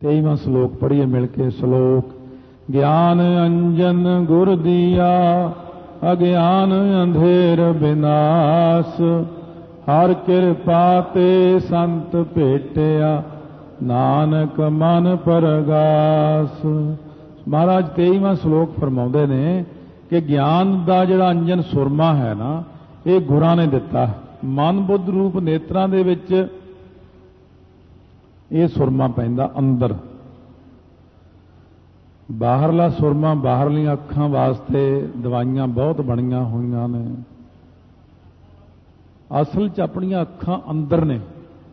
23वां श्लोक पढ़िए मिल के। श्लोक ज्ञान अंजन गुर दिया अज्ञान अंधेर विनाश हर कृपा ते संत भेटिया नानक मन परगास। महाराज 23वां श्लोक फरमाउंदे ने कि ज्ञान का जिहड़ा अंजन सुरमा है ना ये गुरां ने दिता। मन बुद्ध रूप नेत्रां दे विच ये सुरमा पैंदा अंदर। बाहरला सुरमा बाहरलियां अखां वास्ते दवाइयां बहुत बणियां होईयां ने, असल च अपनियां अखां अंदर ने।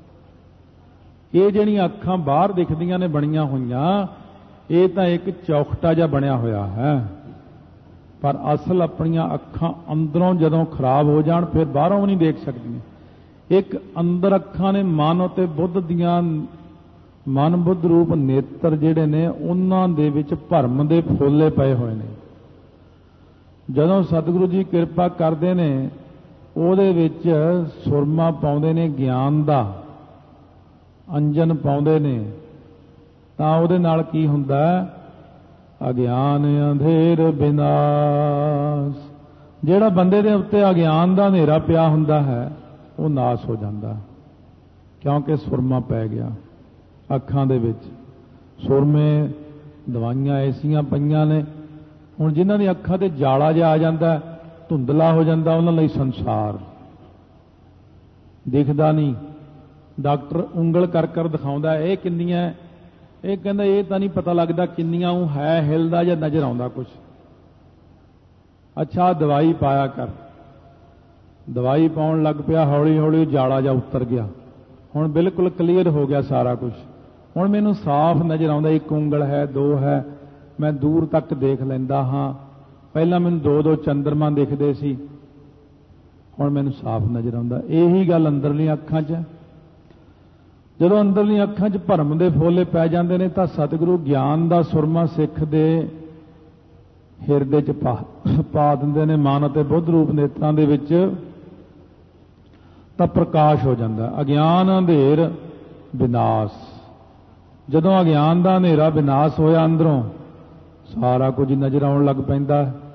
ये जिहड़ियां अखां बाहर दिखदियां ने बणियां होईयां ये तां एक चौखटा जिहा बनया होया है, पर असल अपनियां अखां अंदरों जदों खराब हो जाण फिर बाहरों भी नहीं देख सकदियां। एक अंदर अखां ने मन ते बुद्ध दियां मन बुद्ध रूप नेत्र जिहड़े ने उन्हां दे विच भरम दे फुੱਲੇ पए होए ने। जदों सतगुरु जी किरपा करदे ने ਉਹਦੇ ਵਿੱਚ ਸੁਰਮਾ ਪਾਉਂਦੇ ਨੇ ਗਿਆਨ ਦਾ ਅੰਜਨ ਪਾਉਂਦੇ ਨੇ ਤਾਂ ਉਹਦੇ ਨਾਲ ਕੀ ਹੁੰਦਾ ਅਗਿਆਨ ਅੰਧੇਰ ਵਿਨਾਸ਼। ਜਿਹੜਾ ਬੰਦੇ ਦੇ ਉੱਤੇ ਅਗਿਆਨ ਦਾ ਹਨੇਰਾ ਪਿਆ ਹੁੰਦਾ ਹੈ ਉਹ ਨਾਸ਼ ਹੋ ਜਾਂਦਾ ਕਿਉਂਕਿ ਸੁਰਮਾ ਪੈ ਗਿਆ ਅੱਖਾਂ ਦੇ ਵਿੱਚ। ਸੁਰਮੇ ਦਵਾਈਆਂ ਐਸੀਆਂ ਪਈਆਂ ਨੇ ਹੁਣ ਜਿਨ੍ਹਾਂ ਦੀ ਅੱਖਾਂ ਤੇ ਜਾਲਾ ਜਿਹਾ ਆ ਜਾਂਦਾ धुंधला हो जाता उन्हां लई संसार दिखदा नहीं। डॉक्टर उंगल कर कर दिखाउंदा ये किन्नियां ये कहंदा ये तां नहीं पता लगदा किन्नियां है हिलदा जां नज़र आउंदा कुछ। अच्छा दवाई पाया कर, दवाई पाउण लग पिया हौली हौली जाला जा उतर गया हुण बिल्कुल क्लीयर हो गया सारा कुछ। हुण मैनूं साफ नज़र आउंदा एक उंगल है दो है मैं दूर तक देख लैंदा हाँ। पहला मैनूं दो दो चंद्रमा दिखते सी हुण मैनूं साफ नज़र आउंदा। यही गल अंदरलियां अखां 'च। जदों अंदरलियां अखां 'च भरम दे फुੱਲੇ पै जांदे ने तां सतगुरु ज्ञान दा सुरमा सिख दे हिरदे 'च पा दिंदे ने मन अते बुद्ध रूप नेत्रां दे विच तां प्रकाश हो जांदा। अज्ञान अंधेर विनाश। जदों अज्ञान दा हनेरा विनाश होया अंदरों सारा कुछ नज़र आउण लग पैंदा।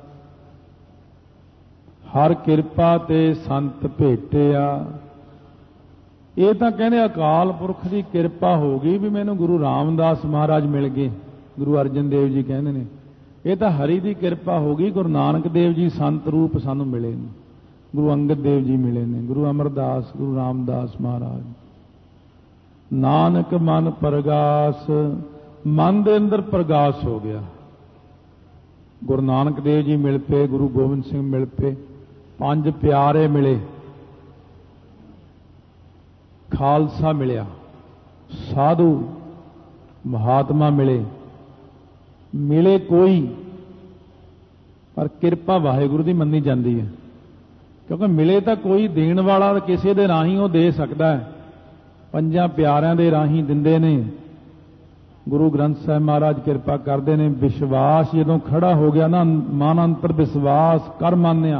हर किरपा ते संत भेटिया। ये तां कहंदे अकाल पुरख की किरपा हो गई भी मैनूं गुरु रामदास महाराज मिल गए। गुरु अर्जन देव जी कहंदे ने ये तां हरि की किरपा हो गई। गुरु नानक देव जी संत रूप सानूं मिले ने, गुरु अंगद देव जी मिले ने, गुरु अमरदास गुरु रामदास महाराज। नानक मन परगास। मन दे अंदर प्रगास हो गया। गुरु नानक देव जी मिल पे, गुरु गोबिंद सिंह मिल पे, पंज प्यारे मिले, खालसा मिलिया, साधु महात्मा मिले, मिले कोई पर किरपा वाहिगुरु की मन्नी जाती है क्योंकि मिले तो कोई देण वाला किसी दे राही वो दे सकता है। पंजां प्यारिਆਂ दे राही दिंदे ने। गुरु ग्रंथ साहिब महाराज किरपा करते हैं। विश्वास जदों खड़ा हो गया ना मन अंतर विश्वास कर मानिया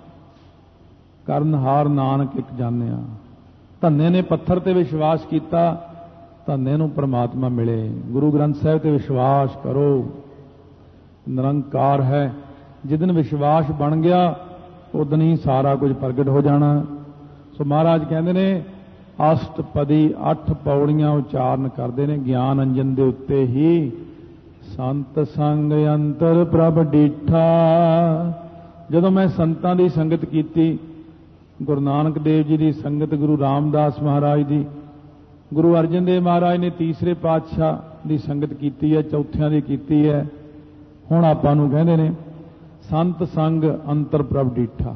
करनहार नानक एक जानिया। धन्ने ने पत्थर ते विश्वास किया धन्ने नूं परमात्मा मिले। गुरु ग्रंथ साहिब ते विश्वास करो निरंकार है। जिस दिन विश्वास बन गया उस दिन ही सारा कुछ प्रगट हो जाना। सो महाराज कहते हैं अष्टपदी 8 पौड़ियां उचारण करते हैं ज्ञान अंजन के उत्ते ही। संत संग अंतर प्रभ डीठा। जदों मैं संतां दी संगत कीती गुरु नानक देव जी की संगत, गुरु रामदास महाराज की, गुरु अर्जन देव महाराज ने तीसरे पातशाह की संगत की है, चौथियां की कीती है। हुण आपां नूं कहंदे ने संत संग अंतर प्रभ डीठा।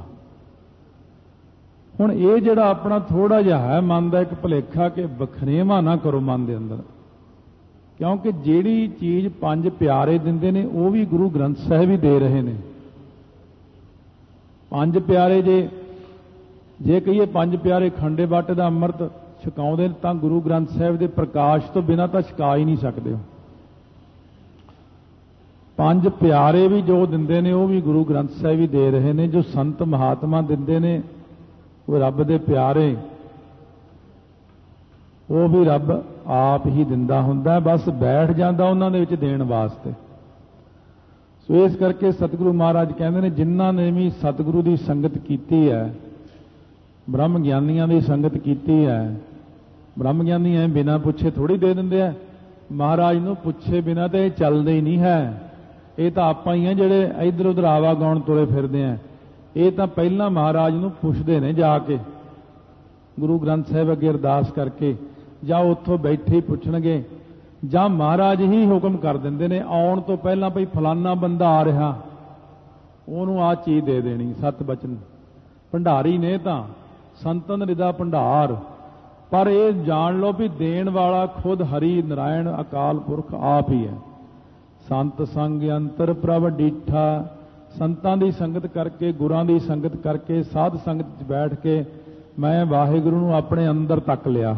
हुण ये जिहड़ा अपना थोड़ा जिहा है मन का एक भुलेखा कि वखरेवा ना करो मन के अंदर क्योंकि जिहड़ी चीज़ पंज प्यारे दिंदे ने वो भी गुरु ग्रंथ साहिब ही दे रहे ने। पंज प्यारे जे कहिए पंज प्यारे खंडे बाटे दा अमृत छकाउंदे तां गुरु ग्रंथ साहिब के प्रकाश तो बिना तां छका ही नहीं सकते। पंज प्यारे भी जो दिंदे ने वो भी गुरु ग्रंथ साहिब ही दे रहे ने। जो संत महात्मा दिंदे ने वो रब दे प्यारे ਉਹ ਵੀ ਰੱਬ ਆਪ ਹੀ ਦਿੰਦਾ ਹੁੰਦਾ, ਬਸ ਬੈਠ ਜਾਂਦਾ ਉਹਨਾਂ ਦੇ ਵਿੱਚ ਦੇਣ ਵਾਸਤੇ। ਸੋ ਇਸ ਕਰਕੇ ਸਤਿਗੁਰੂ ਮਹਾਰਾਜ ਕਹਿੰਦੇ ਨੇ, ਜਿਨ੍ਹਾਂ ਨੇ ਵੀ ਸਤਿਗੁਰੂ ਦੀ ਸੰਗਤ ਕੀਤੀ ਹੈ, ਬ੍ਰਹਮ ਗਿਆਨੀਆਂ ਦੀ ਸੰਗਤ ਕੀਤੀ ਹੈ, ਬ੍ਰਹਮ ਗਿਆਨੀ ਐ ਬਿਨਾਂ ਪੁੱਛੇ ਥੋੜੀ ਦੇ ਦਿੰਦੇ ਆ, ਮਹਾਰਾਜ ਨੂੰ ਪੁੱਛੇ ਬਿਨਾਂ ਤੇ ਇਹ ਚੱਲਦੇ ਹੀ ਨਹੀਂ ਹੈ। ਇਹ ਤਾਂ ਆਪਾਂ ਹੀ ਆ ਜਿਹੜੇ ਇੱਧਰ ਉੱਧਰ ਆਵਾ ਗਾਉਣ ਤੁਰੇ ਫਿਰਦੇ ਆ। ਇਹ ਤਾਂ ਪਹਿਲਾਂ ਮਹਾਰਾਜ ਨੂੰ ਪੁੱਛਦੇ ਨੇ ਜਾ ਕੇ, ਗੁਰੂ ਗ੍ਰੰਥ ਸਾਹਿਬ ਅੱਗੇ ਅਰਦਾਸ ਕਰਕੇ, ਜਾਂ ਉੱਥੋਂ ਬੈਠੇ ਹੀ ਪੁੱਛਣਗੇ, ਜਾਂ ਮਹਾਰਾਜ ਹੀ ਹੁਕਮ ਕਰ ਦਿੰਦੇ ਨੇ ਆਉਣ ਤੋਂ ਪਹਿਲਾਂ, ਭਈ ਫਲਾਨਾ ਬੰਦਾ ਆ ਰਿਹਾ, ਉਹਨੂੰ ਆਹ ਚੀਜ਼ ਦੇ ਦੇਣੀ। ਸਤ ਬਚਨ ਭੰਡਾਰੀ ਨੇ ਤਾਂ ਸੰਤਨ ਰਿਦਾ ਭੰਡਾਰ, ਪਰ ਇਹ ਜਾਣ ਲਓ ਵੀ ਦੇਣ ਵਾਲਾ ਖੁਦ ਹਰੀ ਨਾਰਾਇਣ ਅਕਾਲ ਪੁਰਖ ਆਪ ਹੀ ਹੈ। ਸੰਤ ਸੰਗ ਅੰਤਰ ਪ੍ਰਭ ਡੀਠਾ, ਸੰਤਾਂ ਦੀ ਸੰਗਤ ਕਰਕੇ, ਗੁਰਾਂ ਦੀ ਸੰਗਤ ਕਰਕੇ, ਸਾਧ ਸੰਗਤ 'ਚ ਬੈਠ ਕੇ ਮੈਂ ਵਾਹਿਗੁਰੂ ਨੂੰ ਆਪਣੇ ਅੰਦਰ ਤੱਕ ਲਿਆ।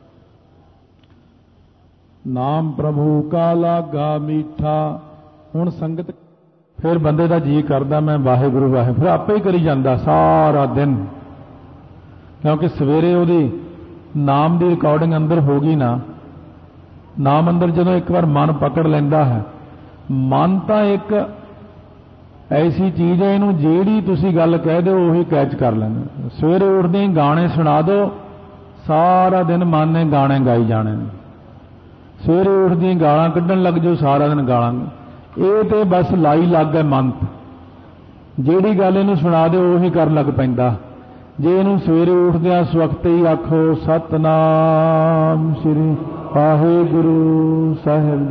ਨਾਮ ਪ੍ਰਭੂ ਕਾ ਲਾਗਾ ਮੀਠਾ। ਹੁਣ ਸੰਗਤ, ਫਿਰ ਬੰਦੇ ਦਾ ਜੀ ਕਰਦਾ ਮੈਂ ਵਾਹਿਗੁਰੂ ਵਾਹਿਗੁਰੂ, ਫਿਰ ਆਪੇ ਹੀ ਕਰੀ ਜਾਂਦਾ ਸਾਰਾ ਦਿਨ, ਕਿਉਂਕਿ ਸਵੇਰੇ ਉਹਦੀ ਨਾਮ ਦੀ ਰਿਕਾਰਡਿੰਗ ਅੰਦਰ ਹੋ ਗਈ ਨਾ। ਨਾਮ ਅੰਦਰ ਜਦੋਂ ਇੱਕ ਵਾਰ ਮਨ ਪਕੜ ਲੈਂਦਾ ਹੈ, ਮਨ ਤਾਂ ਇੱਕ ਐਸੀ ਚੀਜ਼ ਹੈ, ਇਹਨੂੰ ਜਿਹੜੀ ਤੁਸੀਂ ਗੱਲ ਕਹਿ ਦਿਓ ਉਹੀ ਕੈਚ ਕਰ ਲੈਂਦਾ। ਸਵੇਰੇ ਉੱਠਦੇ ਹੀ ਗਾਣੇ ਸੁਣਾ ਦਿਓ, ਸਾਰਾ ਦਿਨ ਮਨ ਨੇ ਗਾਣੇ ਗਾਈ ਜਾਣੇ ਨੇ। ਸਵੇਰੇ ਉੱਠਦੇ ਹੀ ਗਾਲਾਂ ਕੱਢਣ ਲੱਗ ਜਾਓ, ਸਾਰਾ ਦਿਨ ਗਾਲਾਂ। ਇਹ ਤੇ ਬਸ ਲਾਈ ਲੱਗ ਹੈ ਮਨ, ਜਿਹੜੀ ਗੱਲ ਇਹਨੂੰ ਸੁਣਾ ਦਿਓ ਉਹੀ ਕਰਨ ਲੱਗ ਪੈਂਦਾ। ਜੇ ਇਹਨੂੰ ਸਵੇਰੇ ਉੱਠਦਿਆਂ ਸਵਖਤੇ ਹੀ ਆਖੋ ਸਤਨਾਮ ਸ੍ਰੀ ਵਾਹਿਗੁਰੂ ਸਾਹਿਬ,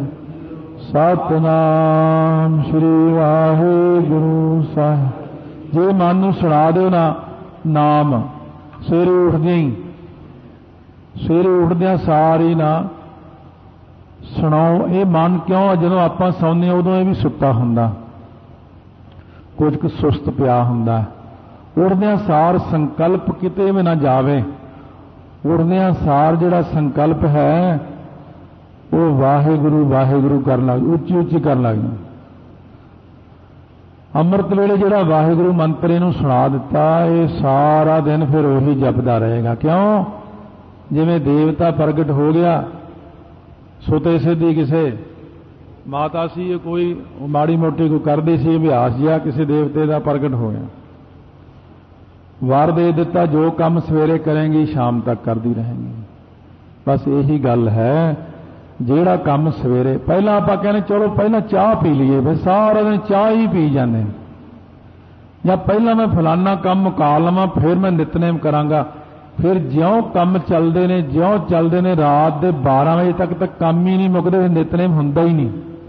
ਸਤਨਾਮ ਸ੍ਰੀ ਵਾਹਿਗੁਰੂ ਸਾਹਿਬ, ਜੇ ਮਨ ਨੂੰ ਸੁਣਾ ਦਿਓ ਨਾ ਨਾਮ ਸਵੇਰੇ ਉੱਠਦਿਆਂ ਹੀ, ਸਵੇਰੇ ਉੱਠਦਿਆਂ ਸਾਰੀ ਨਾ ਸੁਣਾਓ। ਇਹ ਮਨ ਕਿਉਂ, ਜਦੋਂ ਆਪਾਂ ਸੌਂਦੇ ਹਾਂ ਉਦੋਂ ਇਹ ਵੀ ਸੁੱਤਾ ਹੁੰਦਾ, ਕੁਝ ਕੁ ਸੁਸਤ ਪਿਆ ਹੁੰਦਾ। ਉੱਠਦਿਆਂ ਸਾਰ ਸੰਕਲਪ ਕਿਤੇ ਵੀ ਨਾ ਜਾਵੇ, ਉੱਠਦਿਆਂ ਸਾਰ ਜਿਹੜਾ ਸੰਕਲਪ ਹੈ ਉਹ ਵਾਹਿਗੁਰੂ ਵਾਹਿਗੁਰੂ ਕਰਨ ਲੱਗ, ਉੱਚੀ ਉੱਚੀ ਕਰਨ ਲੱਗ ਜਾਂਦਾ। ਅੰਮ੍ਰਿਤ ਵੇਲੇ ਜਿਹੜਾ ਵਾਹਿਗੁਰੂ ਮੰਤਰ ਇਹਨੂੰ ਸੁਣਾ ਦਿੱਤਾ, ਇਹ ਸਾਰਾ ਦਿਨ ਫਿਰ ਉਹੀ ਜਪਦਾ ਰਹੇਗਾ। ਕਿਉਂ? ਜਿਵੇਂ ਦੇਵਤਾ ਪ੍ਰਗਟ ਹੋ ਗਿਆ, ਸੁਤੇ ਸਿੱਧੀ ਕਿਸੇ ਮਾਤਾ ਸੀ, ਕੋਈ ਮਾੜੀ ਮੋਟੀ ਕੋਈ ਕਰਦੀ ਸੀ ਅਭਿਆਸ ਜਿਹਾ, ਕਿਸੇ ਦੇਵਤੇ ਦਾ ਪ੍ਰਗਟ ਹੋ ਗਿਆ, ਵਾਰ ਦੇ ਦਿੱਤਾ, ਜੋ ਕੰਮ ਸਵੇਰੇ ਕਰੇਂਗੀ ਸ਼ਾਮ ਤੱਕ ਕਰਦੀ ਰਹੇਗੀ। ਬਸ ਇਹੀ ਗੱਲ ਹੈ, ਜਿਹੜਾ ਕੰਮ ਸਵੇਰੇ, ਪਹਿਲਾਂ ਆਪਾਂ ਕਹਿੰਦੇ ਚਲੋ ਪਹਿਲਾਂ ਚਾਹ ਪੀ ਲਈਏ, ਫਿਰ ਸਾਰਾ ਦਿਨ ਚਾਹ ਹੀ ਪੀ ਜਾਂਦੇ, ਜਾਂ ਪਹਿਲਾਂ ਮੈਂ ਫਲਾਨਾ ਕੰਮ ਮੁਕਾ ਲਵਾਂ ਫਿਰ ਮੈਂ ਨਿਤਨੇਮ ਕਰਾਂਗਾ। ਫਿਰ ਜਿਉਂ ਕੰਮ ਚੱਲਦੇ ਨੇ, ਜਿਉਂ ਚੱਲਦੇ ਨੇ, ਰਾਤ ਦੇ 12 ਵਜੇ ਤੱਕ ਕੰਮ ਹੀ ਨਹੀਂ ਮੁੱਕਦੇ, ਨਿਤਨੇਮ ਹੁੰਦਾ ਹੀ ਨਹੀਂ।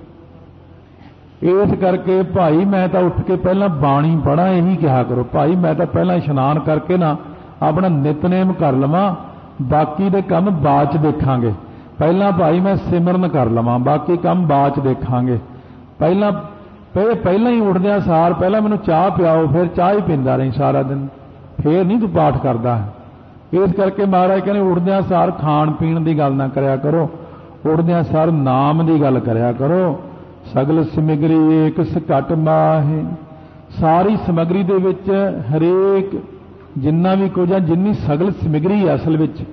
ਇਸ ਕਰਕੇ ਭਾਈ ਮੈਂ ਤਾਂ ਉੱਠ ਕੇ ਪਹਿਲਾਂ ਬਾਣੀ ਪੜ੍ਹਾਂ, ਇਹੀ ਕਿਹਾ ਕਰੋ, ਭਾਈ ਮੈਂ ਤਾਂ ਪਹਿਲਾਂ ਇਸ਼ਨਾਨ ਕਰਕੇ ਨਾ ਆਪਣਾ ਨਿਤਨੇਮ ਕਰ ਲਵਾਂ, ਬਾਕੀ ਦੇ ਕੰਮ ਬਾਅਦ 'ਚ ਦੇਖਾਂਗੇ। ਪਹਿਲਾਂ ਭਾਈ ਮੈਂ ਸਿਮਰਨ ਕਰ ਲਵਾਂ, ਬਾਕੀ ਕੰਮ ਬਾਅਦ 'ਚ ਦੇਖਾਂਗੇ। ਪਹਿਲਾਂ ਹੀ ਉੱਠਦਿਆਂ ਸਾਰ ਪਹਿਲਾਂ ਮੈਨੂੰ ਚਾਹ ਪਿਆਓ, ਫਿਰ ਚਾਹ ਹੀ ਪੀਂਦਾ ਰਹੀ ਸਾਰਾ ਦਿਨ, ਫੇਰ ਨਹੀਂ ਤੂੰ ਪਾਠ ਕਰਦਾ। ਇਸ ਕਰਕੇ ਮਹਾਰਾਜ ਕਹਿੰਦੇ ਉੱਠਦਿਆਂ ਸਾਰ ਖਾਣ ਪੀਣ ਦੀ ਗੱਲ ਨਾ ਕਰਿਆ ਕਰੋ, ਉੱਠਦਿਆਂ ਸਾਰ ਨਾਮ ਦੀ ਗੱਲ ਕਰਿਆ ਕਰੋ। ਸਗਲ ਸਮਗਰੀ ਏਕ ਘਟ ਮਾਹੇ, ਸਾਰੀ ਸਮਗਰੀ ਦੇ ਵਿੱਚ ਹਰੇਕ ਜਿੰਨਾ ਵੀ ਕੁਝ ਹੈ, ਜਿੰਨੀ ਸਗਲ ਸਮਗਰੀ ਹੈ, ਅਸਲ ਵਿੱਚ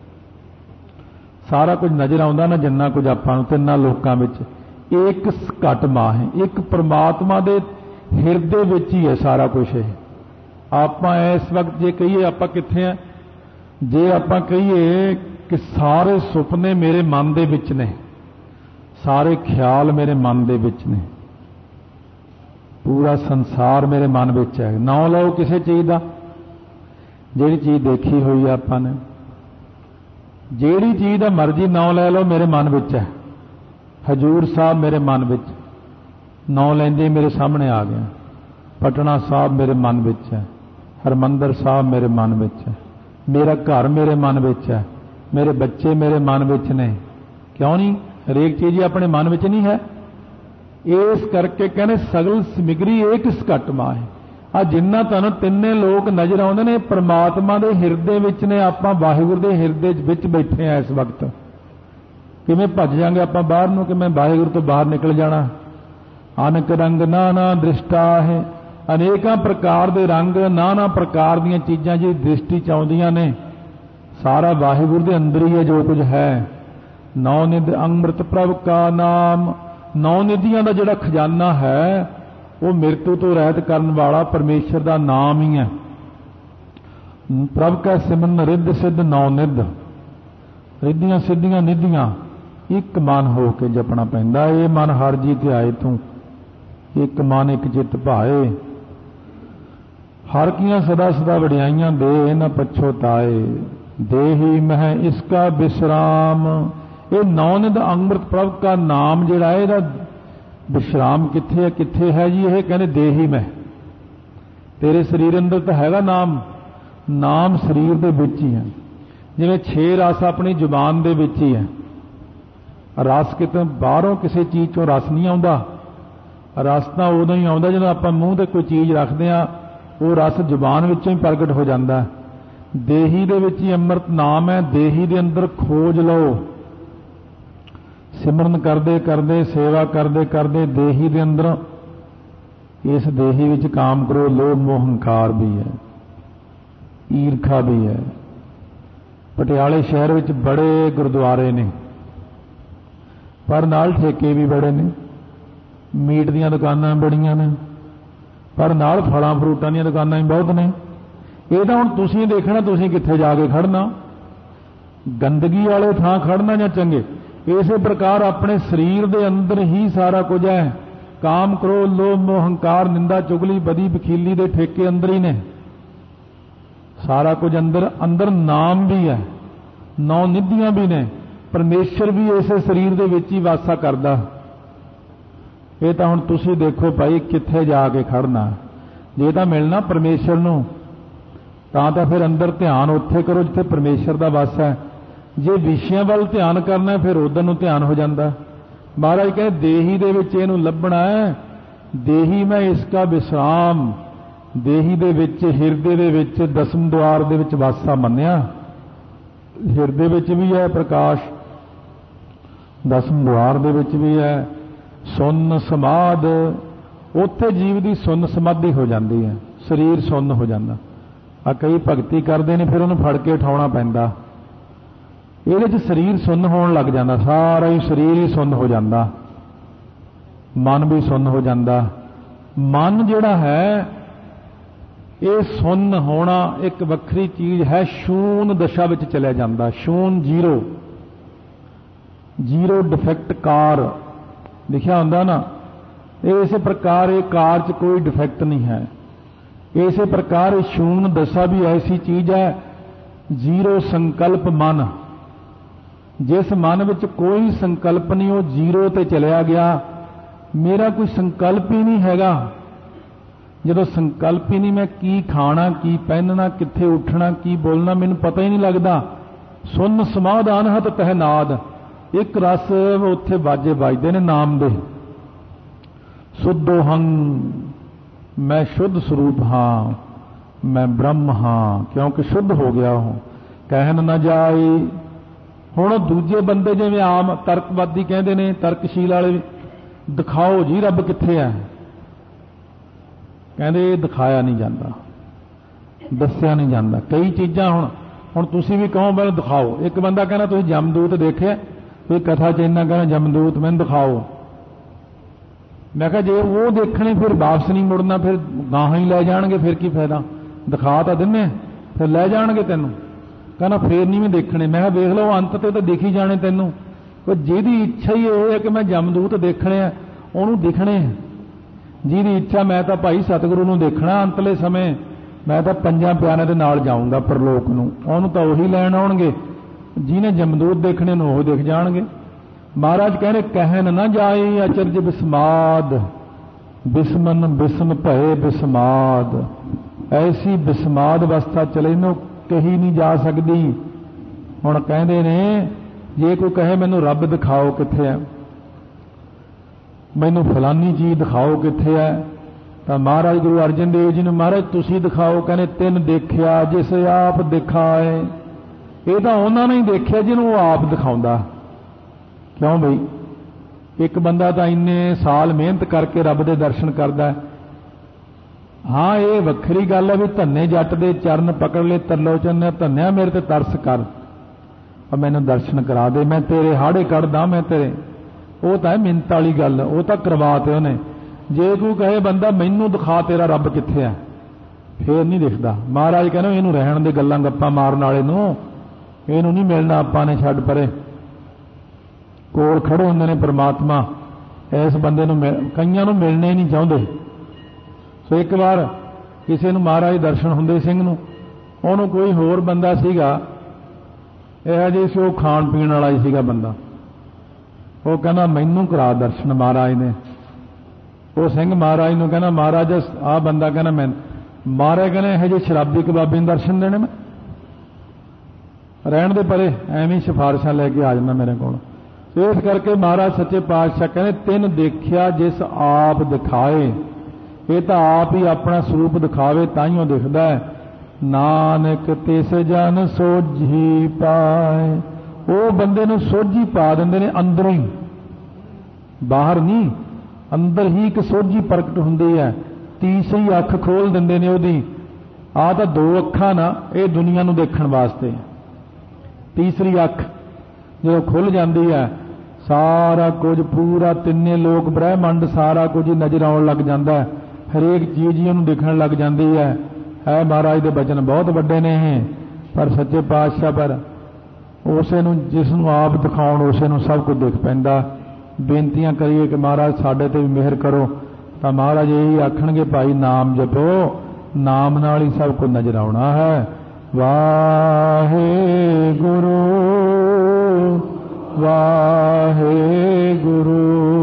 ਸਾਰਾ ਕੁਝ ਨਜ਼ਰ ਆਉਂਦਾ ਨਾ, ਜਿੰਨਾ ਕੁਝ ਆਪਾਂ ਨੂੰ ਤਿੰਨਾਂ ਲੋਕਾਂ ਵਿੱਚ, ਏਕ ਘਟ ਮਾਹੇ, ਇੱਕ ਪ੍ਰਮਾਤਮਾ ਦੇ ਹਿਰਦੇ ਵਿੱਚ ਹੀ ਹੈ ਸਾਰਾ ਕੁਝ। ਇਹ ਆਪਾਂ ਇਸ ਵਕਤ ਜੇ ਕਹੀਏ ਆਪਾਂ ਕਿੱਥੇ ਆ, ਜੇ ਆਪਾਂ ਕਹੀਏ ਕਿ ਸਾਰੇ ਸੁਪਨੇ ਮੇਰੇ ਮਨ ਦੇ ਵਿੱਚ ਨੇ, ਸਾਰੇ ਖਿਆਲ ਮੇਰੇ ਮਨ ਦੇ ਵਿੱਚ ਨੇ, ਪੂਰਾ ਸੰਸਾਰ ਮੇਰੇ ਮਨ ਵਿੱਚ ਹੈ। ਨਾਂ ਲਓ ਕਿਸੇ ਚੀਜ਼ ਦਾ, ਜਿਹੜੀ ਚੀਜ਼ ਦੇਖੀ ਹੋਈ ਹੈ ਆਪਾਂ ਨੇ, ਜਿਹੜੀ ਚੀਜ਼ ਦਾ ਮਰਜ਼ੀ ਨਾਂ ਲੈ ਲਓ, ਮੇਰੇ ਮਨ ਵਿੱਚ ਹੈ। ਹਜੂਰ ਸਾਹਿਬ ਮੇਰੇ ਮਨ ਵਿੱਚ, ਨਾਂ ਲੈਂਦੇ ਮੇਰੇ ਸਾਹਮਣੇ ਆ ਗਿਆ। ਪਟਨਾ ਸਾਹਿਬ ਮੇਰੇ ਮਨ ਵਿੱਚ ਹੈ, ਹਰਮੰਦਰ ਸਾਹਿਬ ਮੇਰੇ ਮਨ ਵਿੱਚ ਹੈ, ਮੇਰਾ ਘਰ ਮੇਰੇ ਮਨ ਵਿੱਚ ਹੈ, ਮੇਰੇ ਬੱਚੇ ਮੇਰੇ ਮਨ ਵਿੱਚ ਨੇ। ਕਿਉਂ ਨਹੀਂ? ਹਰੇਕ ਚੀਜ਼ ਹੀ ਆਪਣੇ ਮਨ ਵਿੱਚ ਨਹੀਂ ਹੈ। ਇਸ ਕਰਕੇ ਕਹਿੰਦੇ ਸਗਲ ਸਮਗਰੀ ਏਕ ਘਟ ਮਾਹੇ। ਆ ਜਿੰਨਾ ਤੁਹਾਨੂੰ ਤਿੰਨੇ ਲੋਕ ਨਜ਼ਰ ਆਉਂਦੇ ਨੇ, ਪ੍ਰਮਾਤਮਾ ਦੇ ਹਿਰਦੇ ਵਿੱਚ ਨੇ। ਆਪਾਂ ਵਾਹਿਗੁਰੂ ਦੇ ਹਿਰਦੇ ਵਿੱਚ ਬੈਠੇ ਆ ਇਸ ਵਕਤ। ਕਿਵੇਂ ਭੱਜ ਜਾਾਂਗੇ ਆਪਾਂ ਬਾਹਰ ਨੂੰ ਕਿ ਮੈਂ ਵਾਹਿਗੁਰੂ ਤੋਂ ਬਾਹਰ ਨਿਕਲ ਜਾਣਾ। ਅਨਕ ਰੰਗ ਨਾਨਾ ਦ੍ਰਿਸ਼ਟਾ ਹੈ, ਅਨੇਕਾਂ ਪ੍ਰਕਾਰ ਦੇ ਰੰਗ, ਨਾਨਾ ਪ੍ਰਕਾਰ ਦੀਆਂ ਚੀਜ਼ਾਂ ਜਿਹੜੀ ਦ੍ਰਿਸ਼ਟੀ ਚ ਆਉਂਦੀਆਂ ਨੇ, सारा वाहिगुरु के अंदर ही है जो कुछ है। नौ निधि अमृत प्रभ का नाम, नौ निधियां का जिहड़ा खजाना है वो मृत्यु तो रहत करने वाला परमेश्वर का नाम ही है। प्रभ का सिमरन रिद्ध सिद्ध नौ निध, रिद्धियां सिद्धियां निधियां एक मन हो के जपना पैंदा। ये मन हर जी ते आए तू, एक मन एक चित भाए। हर कियां सदा सदा वडियाइयां दे न पछोताए, देही मह इसका विश्राम। ये नौ निध अमृत प्रभ का नाम जिहड़ा है इहदा विश्राम कित्थे है जी? ये कहने देही मह, तेरे शरीर अंदर तो हैगा नाम, नाम शरीर दे विच ही है। जिवें 6 रस अपनी जुबान दे विच ही है। रस कितों बाहरों किसी चीज़ चों रस नहीं आउंदा, रस तां उदों ही आउंदा जदों आपां मूँह ते कोई चीज़ रखदे आ, वो रस जुबान विचों ही प्रगट हो जाता है। देही दे विच ही अमृत नाम है। देही दे अंदर खोज लो, सिमरन करदे करदे सेवा करदे करदे देही दे अंदर, इस देही विच काम करो, लोभ मोह हंकार भी है, ईर्खा भी है। पटियाले शहर विच बड़े गुरुद्वारे ने, पर नाल ठेके भी बड़े ने, मीट दीयां दुकानां बड़ियां ने, पर नाल फलां फ्रूटां दीयां दुकानां भी बहुत ने। ये तां हुण तुसीं देखना, तुसीं कित्थे जाके खड़ना, गंदगी वाले थां खड़ना या चंगे। इसे प्रकार अपने शरीर दे अंदर ही सारा कुछ है। काम क्रोध लोभ मोह हंकार निंदा चुगली बदी बखीली दे ठेके अंदर ही ने, सारा कुछ अंदर। अंदर नाम भी है, नौ निधियां भी ने, परमेश्वर भी इस शरीर दे विच ही वासा करदा। ये तां हुण तुसीं देखो भाई कित्थे जाके खड़ना। जे तां मिलना परमेश्वर नूं तां फिर अंदर ध्यान उत्थे करो जिथे परमेश्वर दा वास है। जे विषयां वल ध्यान करना फिर उधर नूं ध्यान हो जाता। महाराज कहते देही दे विच इहनूं लभना है। देही में इसका विश्राम, देही दे विच हिरदे दे विच दसम द्वार दे विच वासा मन्निया। हिरदे विच भी है प्रकाश, दसम द्वार दे विच भी है। सुन्न समाध, उत्थे जीव की सुन्न समाधि हो जाती है, शरीर सुन्न हो जाता। आ कई भगती करते हैं फिर उन्हें फड़ के उठाउणा पैंदा। ਇਹਦੇ ਚ ਸਰੀਰ ਸੁੰਨ ਹੋਣ ਲੱਗ ਜਾਂਦਾ, ਸਾਰਾ ਹੀ ਸਰੀਰ ਹੀ ਸੁੰਨ ਹੋ ਜਾਂਦਾ, ਮਨ ਵੀ ਸੁੰਨ ਹੋ ਜਾਂਦਾ। ਮਨ ਜਿਹੜਾ ਹੈ ਇਹ ਸੁੰਨ ਹੋਣਾ ਇੱਕ ਵੱਖਰੀ ਚੀਜ਼ ਹੈ। ਸ਼ੂਨ ਦਸ਼ਾ ਵਿੱਚ ਚਲਿਆ ਜਾਂਦਾ, ਸ਼ੂਨ ਜ਼ੀਰੋ, ਜ਼ੀਰੋ ਡਿਫੈਕਟ ਕਾਰ ਲਿਖਿਆ ਹੁੰਦਾ ਨਾ। ਇਸੇ ਪ੍ਰਕਾਰ ਇਹ ਕਾਰ 'ਚ ਕੋਈ ਡਿਫੈਕਟ ਨਹੀਂ ਹੈ। ਇਸੇ ਪ੍ਰਕਾਰ ਇਹ ਸ਼ੂਨ ਦਸ਼ਾ ਵੀ ਐਸੀ ਚੀਜ਼ ਹੈ, ਜ਼ੀਰੋ ਸੰਕल्प मन। जिस मन विच कोई संकल्प नहीं, वो जीरो ते चलिया गया। मेरा कोई संकल्प ही नहीं हैगा। जदों संकल्प ही नहीं, मैं की खाना की पहनना कित्थे उठना की बोलना मैनूं पता ही नहीं लगता। सुन समाध अनहत तहनाद, एक रस उत्थे बाजे बजदे ने नाम दे। शुद्धोहं, मैं शुद्ध स्वरूप हाँ, मैं ब्रह्म हाँ, क्योंकि शुद्ध हो गया हूं। कहन न जाए। हुण दूजे बंदे जिवें आम तर्कवादी कहते हैं, तर्कशील वाले, दिखाओ जी रब कित्थे है, कहते दिखाया नहीं जाता, दस्सिया नहीं जाता। कई चीज़ां हुण तुसीं भी कहो मैनूं दिखाओ। एक बंदा कहना तुसीं जमदूत देखे, कोई कथा च इन्ना कहना जमदूत मैनूं दिखाओ। मैं कहा जे वो देखने फिर वापस नहीं मुड़ना, फिर गाहां ही लै जाणगे, फिर की फायदा। दिखा तो दिन्ने, फिर लै जाणगे तैनूं। कहना फिर नहीं मैं देखने। मैं देख लो अंत ते तो दिख ही जाने तैनूं। पर जिहदी इच्छा ही यह है कि मैं जमदूत देखने हैं, उहनूं दिखने हैं। जिहदी इच्छा मैं तो भाई सतगुरु नूं देखना अंतले समय, मैं तो पंजां प्यारिਆਂ दे नाल जाऊंगा परलोक नूं, उहनूं तां उही लैण आउणगे। जिहने जमदूत देखने नूं ओह दिख जाणगे। महाराज कहने कहन न जाए अचरज बिस्माद, बिस्मन बिस्म भये बिस्माद। ऐसी बिस्माद अवस्था चले नूं कही नहीं जा सकती। हुण कहंदे ने जे कोई कहे मैनूं रब दिखाओ कित्थे है, मैनूं फलानी चीज़ दिखाओ कित्थे है, तो महाराज गुरु अर्जन देव जी ने महाराज तुसीं दिखाओ। कहने तिन देखिया जिस आप दिखाए। ये तो उन्होंने ही देखिया जिन्हों वो आप दिखाउंदा। क्यों बई, एक बंदा तो इन्ने साल मेहनत करके रब दे दर्शन करदा है, हाँ ये वखरी गल है भी धन्ने जट दे चरण पकड़ ले तरलोचन ने, धन्या मेरे ते तरस कर और मैनू दर्शन करा दे, मैं तेरे हाड़े कढ़दा, मैं तेरे, वो तो है मिन्नत वाली गल, वो तो करवाते उन्हें। जे कोई कहे बंदा मैनू दिखा तेरा रब कित्थे है, फिर नहीं दिखता। महाराज कहने इनू रहन दे गल्लां गप्पां मारन वाले नूं, इनू नहीं मिलना, आपां ने छड्ड परे। कोल खड़े हुंदे ने परमात्मा, इस बंदे नूं कईयां नूं मिलने ही नहीं चाहुंदे। सो एक बार किसी नूं महाराज दर्शन हुंदे सिंह नूं, उहनूं कोई होर बंदा सीगा, इहो जिहा सी, वो खाण पीण वाला ही सीगा बंदा। वो कहना मैनूं करा दर्शन महाराज ने। वो सिंह महाराज नूं कहना महाराज आ बंदा कहना मैं, महाराज कहने इहो जिहे शराबी कबाबी नूं दर्शन देने मैं, रहण दे परे, एवें सिफारिशां लैके आ जाना मेरे कोल। इस करके महाराज सच्चे पातशाह कहने तिन देखिया जिस आप दिखाए, ये तो आप ही अपना स्वरूप दिखावे ताइयों दिखदा है। नानक तिस जन सोझी पाए, वो बंदे नूं सोझी पा दिंदे ने अंदरों ही, बाहर नहीं, अंदर ही एक सोझी प्रगट हुंदी है। तीसरी अख खोल दिंदे ने ओदी, आ तां दो अखां ना, ये दुनिया नूं देखण वास्ते, तीसरी अख जो खुल जाती है सारा कुछ पूरा तिन्ने लोक ब्रह्मंड सारा कुछ ही नजर आउण लग जाता है, हरेक चीज ही उन्हें दिखण लग जाती है। महाराज के वचन बहुत वड्डे ने पर सच्चे पातशाह पर उसे नूं जिसनूं आप दिखाउण उसे नूं सब कुछ दिख पैंदा। बेनतियां करिए कि महाराज साडे ते भी मेहर करो, तो महाराज यही आखणगे भाई नाम जपो, नाम नाल ही सब कुछ नजर आउणा है। वाहे गुरु वाहे गुरु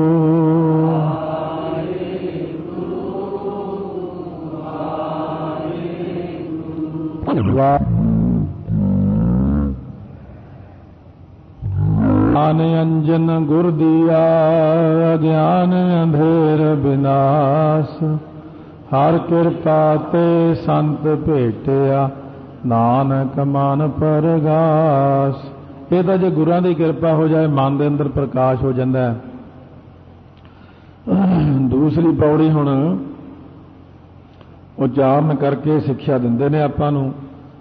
ज्ञान अंजन गुर दिया ज्ञान अंधेर विनाश, हर कृपा ते संत भेटिया नानक मन परगास। ये तो जो गुरुआं की कृपा हो जाए मन के अंदर प्रकाश हो जाता है। दूसरी पौड़ी हुण उच्चारण करके सिक्ख्या दिंदे ने आपां नूं।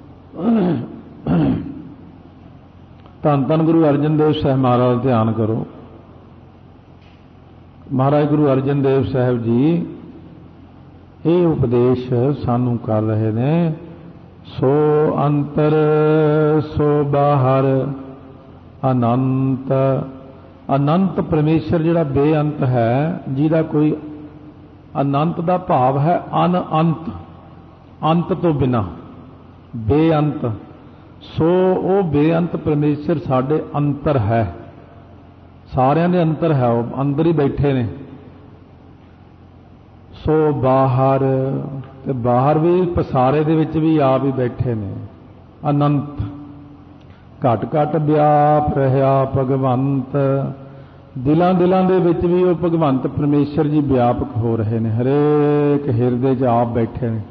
धन धन गुरु अर्जन देव साहब महाराज ध्यान करो। महाराज गुरु अर्जन देव साहब जी ये उपदेश सानू कर रहे ने, सो अंतर सो बाहर अनंत। अनंत परमेश्वर जिहड़ा बेअंत है, जिहदा कोई अनंत दा भाव है अनअंत, अंत तो बिना बेअंत। सो वो बेअंत परमेश्वर साडे अंतर है, सारियां दे अंतर है, वो अंदर ही बैठे ने। सो बाहर ते बाहर भी पसारे दे विच भी आप ही बैठे ने। अनंत घट घट व्याप रहा भगवंत, दिलां दिलां दे विच भी वो भगवंत परमेश्वर जी व्यापक हो रहे ने, हरेक हिरदे च आप बैठे ने।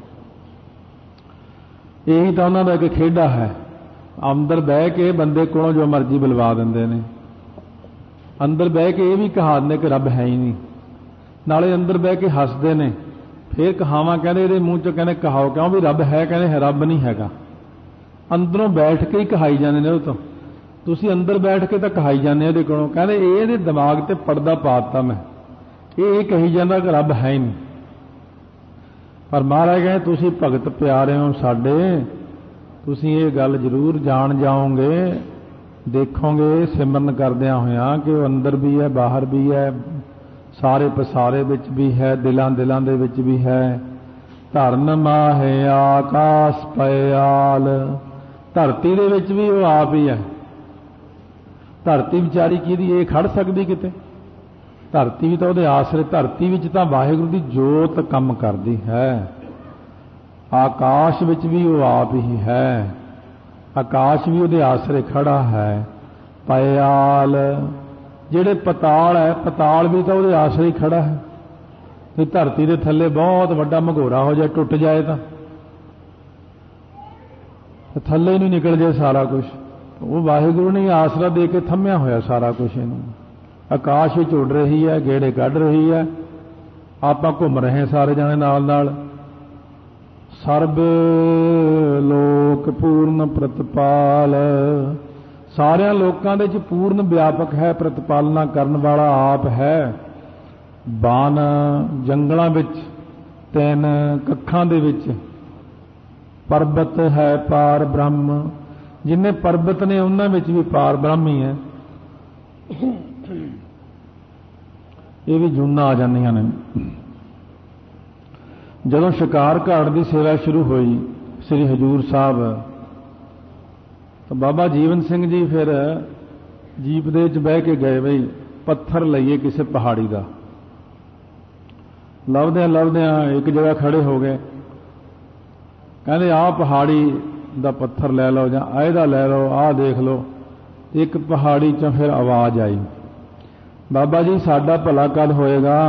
यही तो उन्हां दा इक खेडा है। अंदर बह के बंदे कोलों जो मर्जी बुलवा देंदे ने, अंदर बह के ये भी कहा देंदे कि रब है ही नहीं, नाले अंदर बह के हसदे ने, फिर कहावां कहंदे इहदे मूँह चों कहंदे कहाओ क्यों भी रब है, कहंदे रब नहीं हैगा। अंदरों बैठ के ही कहाई जाने ने, तो तुसीं अंदर बैठ के तो कहाई जाने इहदे कोलों, कहंदे इहदे दिमाग ते पर्दा पाता मैं, ये कही जांदा कि रब है ही नहीं। पर महाराज कहंदे तुसीं भगत प्यारे हो साडे, तुसीं ये गल जरूर जान जाओगे, देखोगे सिमरन करदियां होइयां कि वो अंदर भी है बाहर भी है, सारे पसारे विच भी है, दिलां दिलां दे विच भी है। धरन माहे आकाश पयाल, धरती दे विच भी वो आप ही है। धरती विचारी किहदी ये खड़ सकदी किते, धरती भी तो उहदे आसरे, धरती विच तां वाहिगुरू दी जोत काम करदी है। आकाश विच भी वो आप ही है, आकाश भी उहदे आसरे खड़ा है। पयाल जिहड़े पताल है, पताल भी तो उहदे आसरे ही खड़ा है। तो धरती दे थल्ले बहुत वड्डा मघोरा हो जाए, टुट जाए तो थल्ले ही नहीं निकल जाए सारा कुछ, वो वाहिगुरू ने आसरा दे के थम्मिया होया सारा कुछ। इनू आकाश विच उड़ रही है, गेड़े कढ़ रही है, आपां घुम रहे हैं सारे जाने नाल नाल। ਸਰਬ ਲੋਕ ਪੂਰਨ ਪ੍ਰਤਪਾਲ। ਸਾਰਿਆਂ ਲੋਕਾਂ ਦੇ ਵਿੱਚ ਪੂਰਨ ਵਿਆਪਕ ਹੈ, ਪ੍ਰਤਪਾਲਨਾ ਕਰਨ ਵਾਲਾ ਆਪ ਹੈ। ਬਨ ਜੰਗਲਾਂ ਵਿੱਚ, ਤਿੰਨ ਕੱਖਾਂ ਦੇ ਵਿੱਚ ਪਰਬਤ ਹੈ ਪਾਰ ਬ੍ਰਹਮ। ਜਿੰਨੇ ਪਰਬਤ ਨੇ ਉਹਨਾਂ ਵਿੱਚ ਵੀ ਪਾਰ ਬ੍ਰਹਮ ਹੀ ਹੈ। ਇਹ ਵੀ ਜੂਨਾਂ ਆ ਜਾਂਦੀਆਂ ਨੇ। ਜਦੋਂ ਸ਼ਿਕਾਰ ਘਾਟ ਦੀ ਸੇਵਾ ਸ਼ੁਰੂ ਹੋਈ ਸ੍ਰੀ ਹਜ਼ੂਰ ਸਾਹਿਬ, ਤਾਂ ਬਾਬਾ ਜੀਵਨ ਸਿੰਘ ਜੀ ਫਿਰ ਜੀਪ ਦੇ ਵਿੱਚ ਬਹਿ ਕੇ ਗਏ, ਬਈ ਪੱਥਰ ਲਈਏ ਕਿਸੇ ਪਹਾੜੀ ਦਾ। ਲੱਭਦਿਆਂ ਲੱਭਦਿਆਂ ਇੱਕ ਜਗ੍ਹਾ ਖੜੇ ਹੋ ਗਏ। ਕਹਿੰਦੇ ਆਹ ਪਹਾੜੀ ਦਾ ਪੱਥਰ ਲੈ ਲਓ ਜਾਂ ਇਹਦਾ ਲੈ ਲਓ, ਆਹ ਦੇਖ ਲਓ। ਇੱਕ ਪਹਾੜੀ 'ਚੋਂ ਫਿਰ ਆਵਾਜ਼ ਆਈ, ਬਾਬਾ ਜੀ ਸਾਡਾ ਭਲਾ ਕਦ ਹੋਏਗਾ?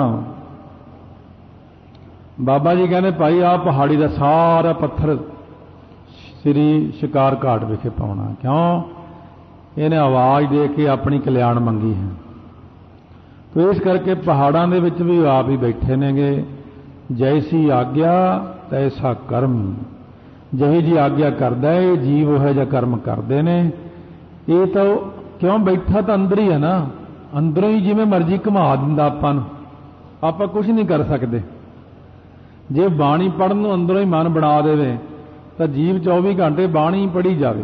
ਬਾਬਾ ਜੀ ਕਹਿੰਦੇ ਭਾਈ ਆਹ ਪਹਾੜੀ ਦਾ ਸਾਰਾ ਪੱਥਰ ਸ੍ਰੀ ਸ਼ਿਕਾਰ ਘਾਟ ਵਿਖੇ ਪਾਉਣਾ। ਕਿਉਂ? ਇਹਨੇ ਆਵਾਜ਼ ਦੇ ਕੇ ਆਪਣੀ ਕਲਿਆਣ ਮੰਗੀ ਹੈ। ਤੋ ਇਸ ਕਰਕੇ ਪਹਾੜਾਂ ਦੇ ਵਿੱਚ ਵੀ ਆਪ ਹੀ ਬੈਠੇ ਨੇਗੇ। ਜੈਸੀ ਆਗਿਆ ਤੈਸਾ ਕਰਮ। ਜਿਹੀ ਜੀ ਆਗਿਆ ਕਰਦਾ ਇਹ ਜੀਵ ਉਹ ਜਿਹਾ ਕਰਮ ਕਰਦੇ ਨੇ। ਇਹ ਤਾਂ ਕਿਉਂ ਬੈਠਾ ਤਾਂ ਅੰਦਰ ਹੀ ਹੈ ਨਾ, ਅੰਦਰੋਂ ਹੀ ਜਿਵੇਂ ਮਰਜ਼ੀ ਘੁਮਾ ਦਿੰਦਾ ਆਪਾਂ ਨੂੰ, ਆਪਾਂ ਕੁਝ ਨਹੀਂ ਕਰ ਸਕਦੇ। ਜੇ ਬਾਣੀ ਪੜ੍ਹਨ ਨੂੰ ਅੰਦਰੋਂ ਹੀ ਮਨ ਬਣਾ ਦੇਵੇ ਤਾਂ ਜੀਵ 24 ਘੰਟੇ ਬਾਣੀ ਪੜ੍ਹੀ ਜਾਵੇ।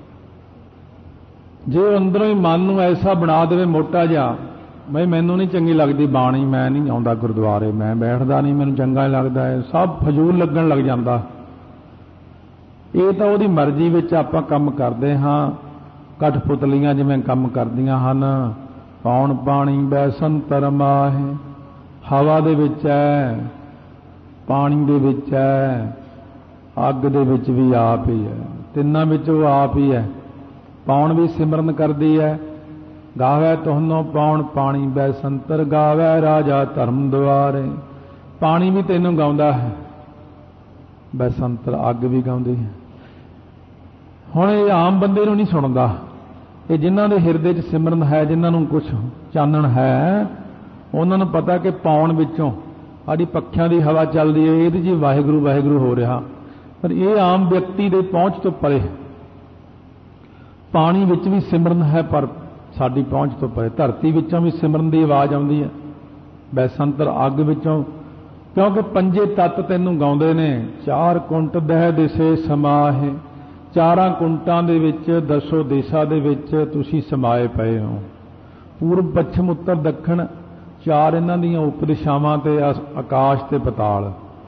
ਜੇ ਅੰਦਰੋਂ ਹੀ ਮਨ ਨੂੰ ਐਸਾ ਬਣਾ ਦੇਵੇ ਮੋਟਾ ਜਿਹਾ, ਬਈ ਮੈਨੂੰ ਨਹੀਂ ਚੰਗੀ ਲੱਗਦੀ ਬਾਣੀ, ਮੈਂ ਨਹੀਂ ਆਉਂਦਾ ਗੁਰਦੁਆਰੇ, ਮੈਂ ਬੈਠਦਾ ਨਹੀਂ, ਮੈਨੂੰ ਚੰਗਾ ਲੱਗਦਾ ਹੈ, ਸਭ ਫਜ਼ੂਲ ਲੱਗਣ ਲੱਗ ਜਾਂਦਾ। ਇਹ ਤਾਂ ਉਹਦੀ ਮਰਜ਼ੀ ਵਿੱਚ ਆਪਾਂ ਕੰਮ ਕਰਦੇ ਹਾਂ। ਕਠਪੁਤਲੀਆਂ ਜਿਵੇਂ ਕੰਮ ਕਰਦੀਆਂ ਹਨ। ਪੌਣ ਪਾਣੀ ਬੈਸੰਤਰ ਮਾਹੇ। ਹਵਾ ਦੇ ਵਿੱਚ ਹੈ, ਪਾਣੀ ਦੇ ਵਿੱਚ ਹੈ, ਅੱਗ ਦੇ ਵਿੱਚ ਵੀ ਆਪ ਹੀ ਹੈ। ਤਿੰਨਾਂ ਵਿੱਚ ਉਹ ਆਪ ਹੀ ਹੈ। ਪੌਣ ਵੀ ਸਿਮਰਨ ਕਰਦੀ ਹੈ। ਗਾਵੇ ਤੁਹਾਨੂੰ ਪੌਣ ਪਾਣੀ ਬੈਸੰਤਰ, ਗਾਵੇ ਰਾਜਾ ਧਰਮ ਦੁਆਰੇ। ਪਾਣੀ ਵੀ ਤੈਨੂੰ ਗਾਉਂਦਾ ਹੈ, ਬੈਸੰਤਰ ਅੱਗ ਵੀ ਗਾਉਂਦੀ ਹੈ। ਹੁਣ ਇਹ ਆਮ ਬੰਦੇ ਨੂੰ ਨਹੀਂ ਸੁਣਦਾ। ਇਹ ਜਿਨ੍ਹਾਂ ਦੇ ਹਿਰਦੇ 'ਚ ਸਿਮਰਨ ਹੈ, ਜਿਨ੍ਹਾਂ ਨੂੰ ਕੁਝ ਚਾਨਣ ਹੈ, ਉਹਨਾਂ ਨੂੰ ਪਤਾ ਕਿ ਪੌਣ ਵਿੱਚੋਂ ਸਾਡੀ ਪੱਖਿਆਂ ਦੀ ਹਵਾ ਚੱਲਦੀ ਹੈ, ਇਹਦੇ 'ਚ ਵਾਹਿਗੁਰੂ ਵਾਹਿਗੁਰੂ ਹੋ ਰਿਹਾ। ਪਰ ਇਹ ਆਮ ਵਿਅਕਤੀ ਦੇ ਪਹੁੰਚ ਤੋਂ ਪਰੇ। ਪਾਣੀ ਵਿੱਚ ਵੀ ਸਿਮਰਨ ਹੈ ਪਰ ਸਾਡੀ ਪਹੁੰਚ ਤੋਂ ਪਰੇ। ਧਰਤੀ ਵਿੱਚੋਂ ਵੀ ਸਿਮਰਨ ਦੀ ਆਵਾਜ਼ ਆਉਂਦੀ ਹੈ, ਬੈਸੰਤਰ ਅੱਗ ਵਿੱਚੋਂ। ਕਿਉਂਕਿ ਪੰਜੇ ਤੱਤ ਤੈਨੂੰ ਗਾਉਂਦੇ ਨੇ। ਚਾਰ ਕੁੰਟ ਦਹਿ ਦਿਸੇ ਸਮਾਹੇ। ਚਾਰਾਂ ਕੁੰਟਾਂ ਦੇ ਵਿੱਚ, ਦਸੋ ਦੇਸ਼ਾਂ ਦੇ ਵਿੱਚ ਤੁਸੀਂ ਸਮਾਏ ਪਏ ਹੋ। ਪੂਰਬ ਪੱਛਮ ਉੱਤਰ ਦੱਖਣ, ਚਾਰ ਇਹਨਾਂ ਦੀਆਂ ਉਪਦਿਸ਼ਾਵਾਂ ਤੇ ਆਕਾਸ਼ ਤੇ ਪਤਾਲ।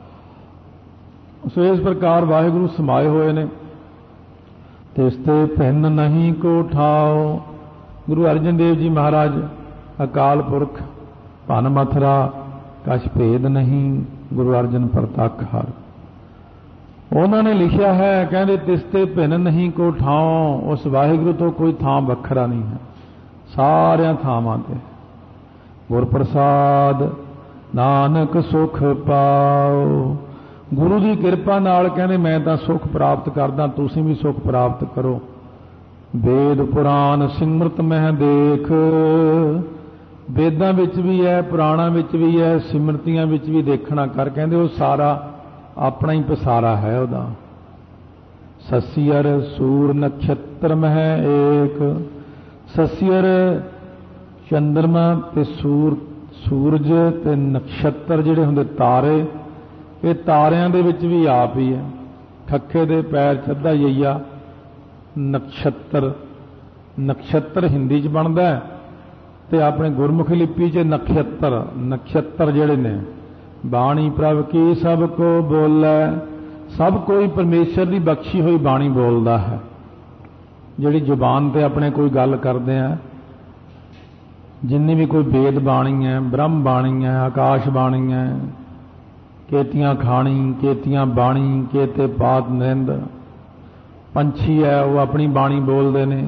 ਸੋ ਇਸ ਪ੍ਰਕਾਰ ਵਾਹਿਗੁਰੂ ਸਮਾਏ ਹੋਏ ਨੇ। ਤਿਸ ਤੇ ਭਿੰਨ ਨਹੀਂ ਕੋ ਠਾਓ। ਗੁਰੂ ਅਰਜਨ ਦੇਵ ਜੀ ਮਹਾਰਾਜ ਅਕਾਲ ਪੁਰਖ, ਭਨ ਮਥਰਾ ਕਛ ਭੇਦ ਨਹੀਂ, ਗੁਰੂ ਅਰਜਨ ਪ੍ਰਤੱਖ ਹਰਿ। ਉਹਨਾਂ ਨੇ ਲਿਖਿਆ ਹੈ, ਕਹਿੰਦੇ ਤਿਸ ਤੇ ਭਿੰਨ ਨਹੀਂ ਕੋ ਠਾਓ। ਉਸ ਵਾਹਿਗੁਰੂ ਤੋਂ ਕੋਈ ਥਾਂ ਵੱਖਰਾ ਨਹੀਂ ਹੈ, ਸਾਰਿਆਂ ਥਾਵਾਂ ਤੇ। ਗੁਰ ਪ੍ਰਸਾਦ ਨਾਨਕ ਸੁਖ ਪਾਓ। ਗੁਰੂ ਦੀ ਕਿਰਪਾ ਨਾਲ ਕਹਿੰਦੇ ਮੈਂ ਤਾਂ ਸੁਖ ਪ੍ਰਾਪਤ ਕਰਦਾ, ਤੁਸੀਂ ਵੀ ਸੁਖ ਪ੍ਰਾਪਤ ਕਰੋ। ਵੇਦ ਪੁਰਾਣ ਸਿਮਰਤ ਮਹਿ ਦੇਖ। ਵੇਦਾਂ ਵਿੱਚ ਵੀ ਹੈ, ਪੁਰਾਣਾਂ ਵਿੱਚ ਵੀ ਹੈ, ਸਿਮਰਤੀਆਂ ਵਿੱਚ ਵੀ ਦੇਖਣਾ ਕਰ। ਕਹਿੰਦੇ ਉਹ ਸਾਰਾ ਆਪਣਾ ਹੀ ਪਸਾਰਾ ਹੈ ਉਹਦਾ। ਸਸੀਅਰ ਸੂਰ ਨਖਤਰ ਮਹਿ ਏਕ। ਸਸੀਅਰ ਚੰਦਰਮਾ ਤੇ ਸੂਰਜ ਤੇ ਨਕਸ਼ਤਰ ਜਿਹੜੇ ਹੁੰਦੇ ਤਾਰੇ, ਇਹ ਤਾਰਿਆਂ ਦੇ ਵਿੱਚ ਵੀ ਆਪ ਹੀ ਹੈ। ਠੱਕੇ ਦੇ ਪੈਰ ਚੱਦਾ ਯਈਆ ਨਕਸ਼ਤਰ। ਨਕਸ਼ਤਰ ਹਿੰਦੀ 'ਚ ਬਣਦਾ ਤੇ ਆਪਣੇ ਗੁਰਮੁਖੀ ਲਿਪੀ 'ਚ ਨਖਤਰ। ਨਕਸ਼ਤਰ ਜਿਹੜੇ ਨੇ, ਬਾਣੀ ਪ੍ਰਭ ਕੀ ਸਭ ਕੋ ਬੋਲੇ। ਸਭ ਕੋਈ ਪਰਮੇਸ਼ਰ ਦੀ ਬਖਸ਼ੀ ਹੋਈ ਬਾਣੀ ਬੋਲਦਾ ਹੈ। ਜਿਹੜੀ ਜ਼ੁਬਾਨ ਤੇ ਆਪਣੇ ਕੋਈ ਗੱਲ ਕਰਦੇ ਆ, ਜਿੰਨੀ ਵੀ ਕੋਈ ਵੇਦ ਬਾਣੀ ਹੈ, ਬ੍ਰਹਮ ਬਾਣੀ ਹੈ, ਆਕਾਸ਼ ਬਾਣੀ ਹੈ, ਕੇਤੀਆਂ ਖਾਣੀ, ਕੇਤੀਆਂ ਬਾਣੀ, ਕੇਤੇ ਪਾਤ ਨਿੰਦ। ਪੰਛੀ ਹੈ ਉਹ ਆਪਣੀ ਬਾਣੀ ਬੋਲਦੇ ਨੇ,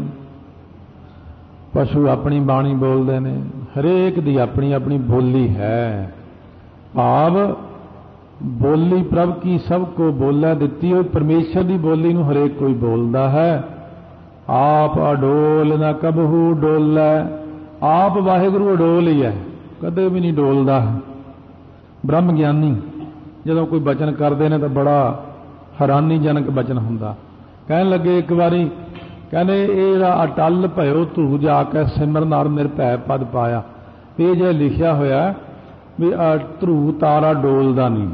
ਪਸ਼ੂ ਆਪਣੀ ਬਾਣੀ ਬੋਲਦੇ ਨੇ। ਹਰੇਕ ਦੀ ਆਪਣੀ ਆਪਣੀ ਬੋਲੀ ਹੈ। ਭਾਵ ਬੋਲੀ ਪ੍ਰਭ ਕੀ ਸਭ ਕੋ ਬੋਲੇ। ਦਿੱਤੀ ਹੋਈ ਪਰਮੇਸ਼ਰ ਦੀ ਬੋਲੀ ਨੂੰ ਹਰੇਕ ਕੋਈ ਬੋਲਦਾ ਹੈ। ਆਪ ਅਡੋਲ ਨਾ ਕਬਹੂ ਡੋਲੇ। ਆਪ ਵਾਹਿਗੁਰੂ ਅਡੋਲ ਹੀ ਹੈ, ਕਦੇ ਵੀ ਨਹੀਂ ਡੋਲਦਾ। ਬ੍ਰਹਮ ਗਿਆਨੀ ਜਦੋਂ ਕੋਈ ਬਚਨ ਕਰਦੇ ਨੇ ਤਾਂ ਬੜਾ हैरानीजनक बचन हुंदा। कहन लगे एक बारी, कहने ये अटल भयो धू जाके सिमरन हर निर्भय पद पाया। ये जो लिखिया होया भी ध्रुव तारा डोलदा नहीं,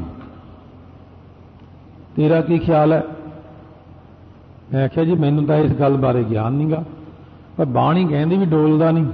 तेरा की ख्याल है? मैं आख्या जी मैनू तो इस गल बारे ज्ञान नहीं गा, पर बाणी कहती भी डोलदा नहीं।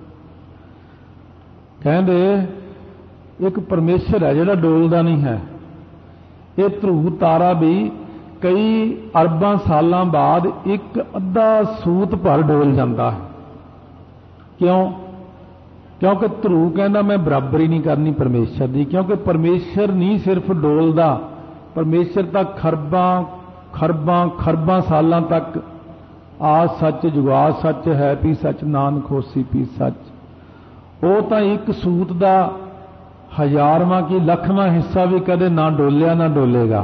कहते एक परमेश्वर है जिहड़ा डोलदा नहीं है। ये ध्रुव तारा भी कई अरबां सालां बाद एक अद्धा सूत भर डोल जाता है। क्यों? क्योंकि ध्रुव कहना मैं बराबरी नहीं करनी परमेश्वर की, क्योंकि परमेश्वर नहीं सिर्फ डोलदा, परमेश्वर तो खरबां खरबां खरबां सालां तक आ सच जुगा सच है पी सच नानक होसी पी सच। वो तो एक सूत का हजारवां की लखवां हिस्सा भी कदे ना डोलिया ना डोलेगा,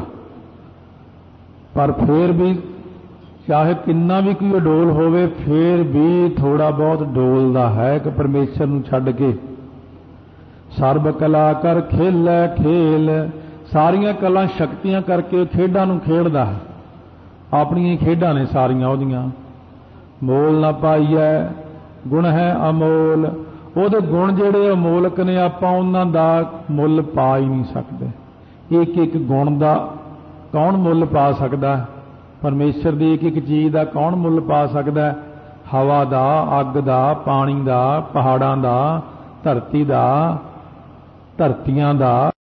पर फिर भी चाहे किन्ना भी कोई डोल होवे फिर भी थोड़ा बहुत डोलदा है कि परमेश्वर नूं छड्ड के। सर्ब कला कर खेलै खेल, सारियां कला शक्तियां करके खेडां नूं खेडदा है। अपनियां खेडां ने सारियां ओहदियां। मोल ना पाईए गुण है अमोल, ਉਹਦੇ गुण ਜਿਹੜੇ अमोलक ने ਆਪਾਂ ਉਹਨਾਂ ਦਾ ਮੁੱਲ ਪਾ ਹੀ नहीं सकते। एक एक गुण ਦਾ कौन मुੱਲ पा सकता है? परमेश्वर ਦੀ एक एक चीज़ ਦਾ कौन मुੱਲ पा सकता है? हवा ਦਾ, अग ਦਾ, पानी ਦਾ, पहाड़ां ਦਾ, धरती ਦਾ, धरतियां ਦਾ।